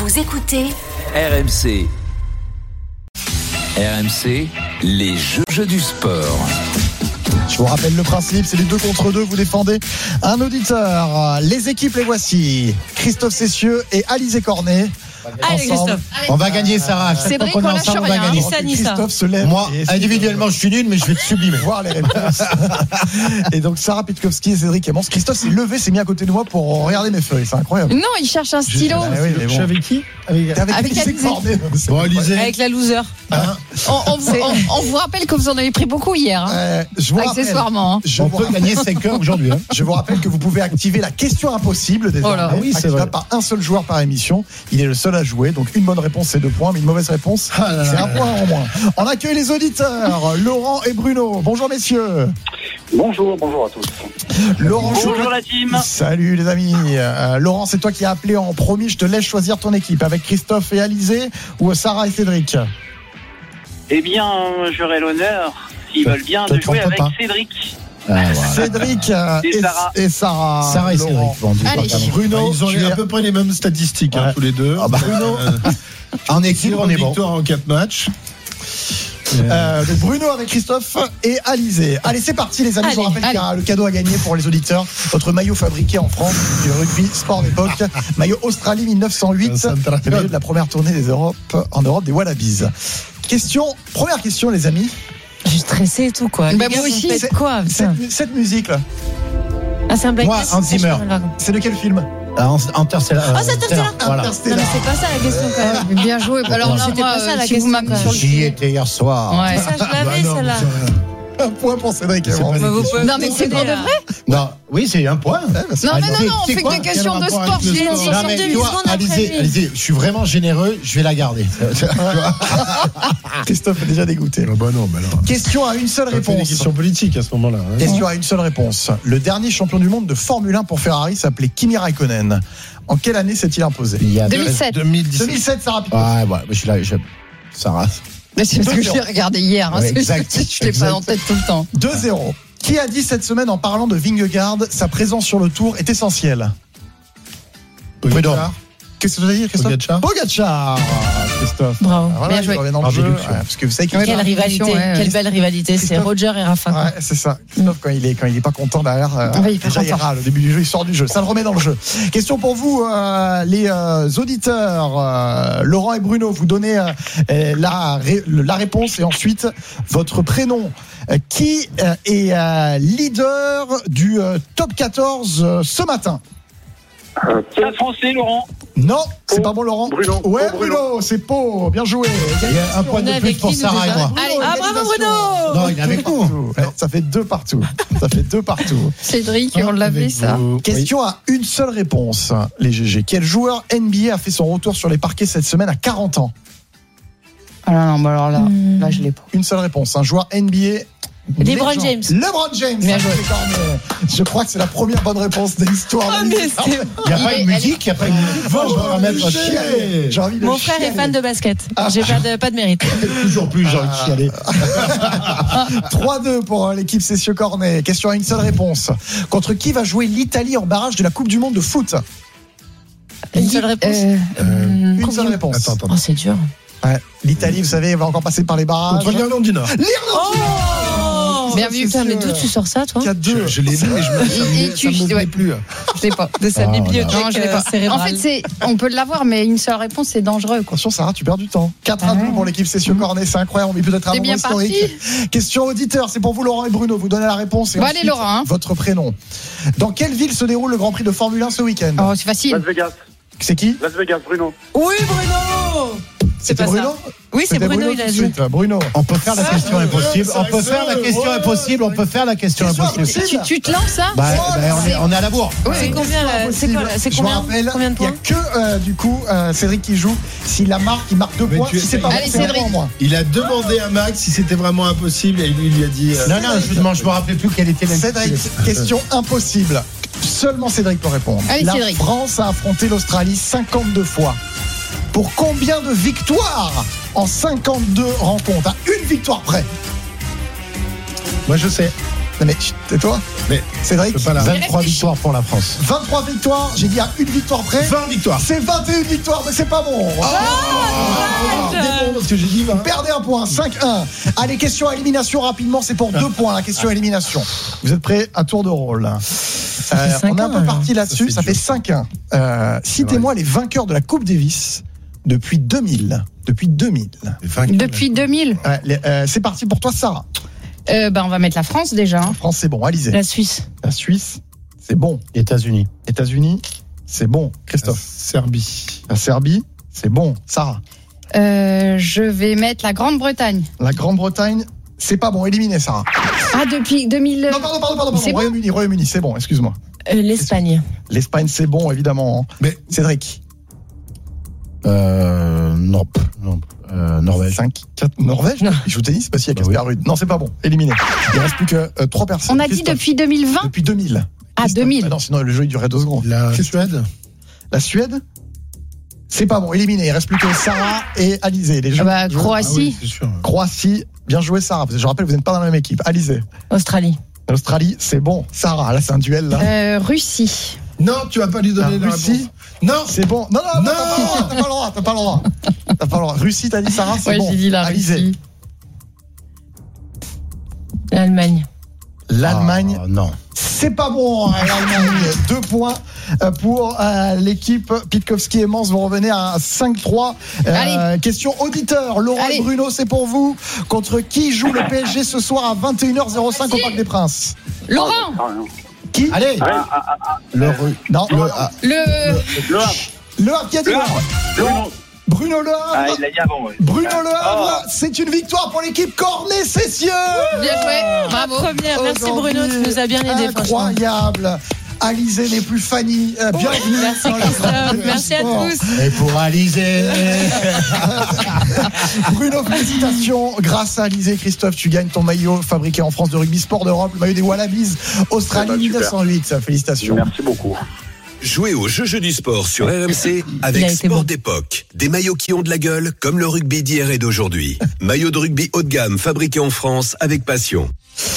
Vous écoutez RMC. RMC, les jeux du sport. Je vous rappelle le principe, c'est les 2 contre 2, vous défendez un auditeur. Les équipes, les voici. Christophe Cessieux et Alizé Cornet. Allez Christophe, on va gagner, Sarah. Cédric, on lâche rien. On va gagner. Christophe se lève. Moi, individuellement, je suis nul, mais je vais te sublimer. Voir les réponses. Et donc Sarah Pitkowski et Cédric Emmons. Christophe s'est levé, s'est mis à côté de moi pour regarder mes feuilles. C'est incroyable. Non, il cherche un stylo. Je suis avec qui? Avec Alizé Alizé. Cornet. Bon, Alizé. Avec la loser. On vous rappelle que vous en avez pris beaucoup hier. Je vous Accessoirement. On peut gagner 5 heures aujourd'hui. Je vous rappelle que vous pouvez activer la question impossible désormais. Oh là. Oui, c'est activable vrai. par un seul joueur par émission. Il est le seul à jouer. Donc une bonne réponse, c'est 2 points. Mais une mauvaise réponse, c'est 1 point en moins. On accueille les auditeurs, Laurent et Bruno. Bonjour messieurs. Bonjour à tous. Laurent, Bonjour la team. Salut les amis. Laurent, c'est toi qui as appelé en premier. Je te laisse choisir ton équipe avec Christophe et Alizé ou Sarah et Cédric. Eh bien, j'aurai l'honneur, s'ils veulent bien, de jouer avec Cédric. Cédric Et Sarah. Sarah et Cédric. Laurent. Allez. Bruno, Ils ont à peu près les mêmes statistiques, tous les deux. Bruno, En équipe, on est bon. Victoire en 4 matchs. donc Bruno avec Christophe et Alizé. Allez, c'est parti les amis. Je vous rappelle qu'il y a le cadeau à gagner pour les auditeurs. Votre maillot fabriqué en France du rugby sport d'époque. Maillot Australie 1908. Le maillot de la première tournée en Europe des Wallabies. Première question les amis. Je suis stressée et tout quoi. Bah, Les moi gars, aussi. vous faites quoi putain. Cette musique là, Ah, c'est un black. Moi, Hans Zimmer. c'est de quel film? Interstellar. Ah, c'est Interstellar. Voilà. Non mais c'est pas ça la question quand même. Bien joué. Alors, C'était pas ça la si vous question. m'amenez quand sur même. le J'y étais hier soir. Ouais. Ça je l'avais celle-là. 1 point pour Cédric. C'est pas Vous pouvez Non, mais c'est pour de vrai. Non, oui, c'est 1 point. Non, on fait que des questions de sport. Je l'ai dit Non, sur mais 2 tu vois, secondes après Alizé, lui. je suis vraiment généreux, je vais la garder. Christophe est déjà dégoûté. Ah bah non, mais alors. Question à une seule On fait des réponse. questions politiques à ce moment-là. hein. Question à une seule réponse. Le dernier champion du monde de Formule 1 pour Ferrari s'appelait Kimi Raikkonen. En quelle année s'est-il imposé? Il y a 2007. 2007, Sarah Pitkowski. Ouais, je suis là. Sarah. C'est parce que je l'ai regardé hier. Ouais, exact, Je l'ai pas en tête tout le temps. 2-0. Qui a dit cette semaine en parlant de Vingegaard, sa présence sur le tour est essentielle? Pogacar. Qu'est-ce que vous avez dit, Christophe? Pogacar. Christophe. Bravo. Voilà, Bien il joué. revient dans le jeu. Ouais, parce que vous savez que Quelle rivalité, quelle belle rivalité, c'est Christophe. Roger et Rafa. quoi. Ouais, c'est ça. Christophe, quand il est pas content derrière, il est pas déjà il content. râle. Au début du jeu, il sort du jeu. Ça le remet dans le jeu. Question pour vous, les auditeurs, Laurent et Bruno. Vous donnez la réponse et ensuite votre prénom. Qui est leader du top 14 ce matin? Stade Français, Laurent. Non, c'est pas bon, Laurent. Bruno. Ouais, Pau, Bruno, c'est Pau. Bien joué. Il y a 1 point On est de plus avec pour qui, nous, Sarah et déjà? moi. Allez, ah bravo Bruno. Non, il est avec nous. Ouais, ça fait 2 partout. Ça fait 2 partout. Cédric, on l'avait ça. Question à une seule réponse, les GG. Quel joueur NBA a fait son retour sur les parquets cette semaine à 40 ans? Ah non, bah alors là je l'ai pas. Une seule réponse. Un joueur NBA. LeBron légende. James. LeBron James. Bien joué. Je crois que c'est la première bonne réponse de l'histoire. Ah de mais l'histoire. c'est... Il n'y a pas une musique, il n'y a pas une musique. J'ai envie de chialer. J'ai envie de Mon frère est chialer. fan de basket. J'ai pas de mérite. Toujours plus, j'ai envie de chialer. 3-2 pour l'équipe Cessieux Cornet. Question à une seule réponse. Contre qui va jouer l'Italie en barrage de la Coupe du Monde de foot? Une seule réponse. Une seule réponse. Attends. Oh c'est dur. Ouais. L'Italie, vous savez, va encore passer par les barrages. Contre l'Irlande du Nord. Oh bien vu. Putain mais d'où tu sors ça toi? 4-2. Je l'ai vu, mais ça me plaît plus. Je l'ai pas. De sa bibliothèque Non, je l'ai pas. cérébrale. En fait, on peut l'avoir, mais une seule réponse, c'est dangereux. Quoi. Attention Sarah, tu perds du temps. 4-2 pour l'équipe Cessieux Cornet, c'est incroyable, mais peut-être un C'est moment bien historique. Question auditeur, c'est pour vous Laurent et Bruno, vous donnez la réponse et Bon, ensuite, allez, Laurent, hein. votre prénom. Dans quelle ville se déroule le Grand Prix de Formule 1 ce week-end? Oh, c'est facile. Las Vegas. C'est qui? Las Vegas, Bruno. Oui Bruno. C'est pas Bruno? ça. Oui c'est C'était Bruno il tout a de dit. suite. Bruno. On peut faire la question impossible. On peut faire la question impossible. On peut faire la question impossible. Tu te lances, ça Bah, on est à la bourre. C'est combien là? C'est quoi là? C'est Je vous combien? rappelle, Combien de il n'y a points? que du coup Cédric qui joue. S'il la marque, il marque 2 Mais points. tu- Si c'est pas bon, Allez, c'est un Cédric. point en moins. Il a demandé à Max si c'était vraiment impossible et lui, il lui a dit. Non, justement, je me rappelais plus quelle était Cédric, question impossible. Seulement Cédric peut répondre. Allez, La Cédric. France a affronté l'Australie 52 fois. Pour combien de victoires en 52 rencontres? À une victoire près. Moi, je sais. Non mais tais-toi. Mais Cédric, 23 victoires pour la France. 23 victoires, j'ai dit à une victoire près. 20 victoires. C'est 21 victoires, mais c'est pas bon. C'est bon parce que j'ai dit 20. Perdez un point, 5-1. Allez, question à élimination rapidement, c'est pour 2 points la question à élimination. Vous êtes prêts? À tour de rôle. On est un peu parti là-dessus, ça fait 5-1. Citez-moi les vainqueurs de la Coupe Davis depuis 2000. Depuis 2000. Depuis 2000. C'est parti pour toi, Sarah. On va mettre la France déjà. La France, c'est bon. Alizé. La Suisse. La Suisse, c'est bon. États-Unis. États-Unis, c'est bon. Christophe. Serbie. La Serbie, c'est bon. Sarah. Je vais mettre la Grande-Bretagne. La Grande-Bretagne, c'est pas bon. Éliminé, Sarah. Ah, depuis 2000. Non, pardon. C'est bon. Royaume-Uni, c'est bon. Excuse-moi. L'Espagne. L'Espagne, c'est bon, évidemment. Mais Cédric. Norvège. 5, 4, Norvège. Il joue au tennis, parce qu'il y a Casper Ruud. Non, c'est pas bon. Éliminé. Il reste plus que 3 personnes. On a dit Christophe. depuis 2020. Depuis 2000. Ah, Christophe. 2000. Ah non, sinon le jeu il durait 2 secondes. La Suède. La Suède, c'est pas bon. Éliminé. Il reste plus que Sarah et Alizé. Les jeux. Croatie. Ah oui, c'est sûr. Croatie. Bien joué, Sarah. Je rappelle, vous n'êtes pas dans la même équipe. Alizé. Australie. L'Australie, c'est bon. Sarah, là, c'est un duel, là. Russie. Non, tu vas pas lui donner la Russie. réponse. Non. C'est bon. Non, t'as pas le droit. Russie, t'as dit, Sarah, c'est bon. J'ai dit la Alizé. Russie. L'Allemagne. L'Allemagne. Non. C'est pas bon, l'Allemagne. 2 points pour l'équipe. Pitkowski et Mans vont revenir à 5-3. Question auditeur. Laurent et Bruno, c'est pour vous. Contre qui joue le PSG ce soir à 21h05 au Parc des Princes? Laurent. Qui? Allez. Non. Le Havre. Le Havre, qui a dit le Havre? Bruno Le Havre. Ah, il l'a dit avant. Ouais. Bruno Le Havre, c'est une victoire pour l'équipe Cornet-Cessieux. Bien joué. Bravo. Première. Merci Bruno, tu nous as bien aidé. Incroyable. Alizé n'est plus Fanny. Bienvenue. Merci dans la Christophe. salle de Merci à sport. tous. Et pour Alizé. Bruno, félicitations. Grâce à Alizé, Christophe, tu gagnes ton maillot fabriqué en France de rugby sport d'Europe, le maillot des Wallabies, Australie 1908. Félicitations. Merci beaucoup. Jouez au jeu du sport sur RMC avec Sport d'époque. Des maillots qui ont de la gueule comme le rugby d'hier et d'aujourd'hui. Maillot de rugby haut de gamme fabriqué en France avec passion.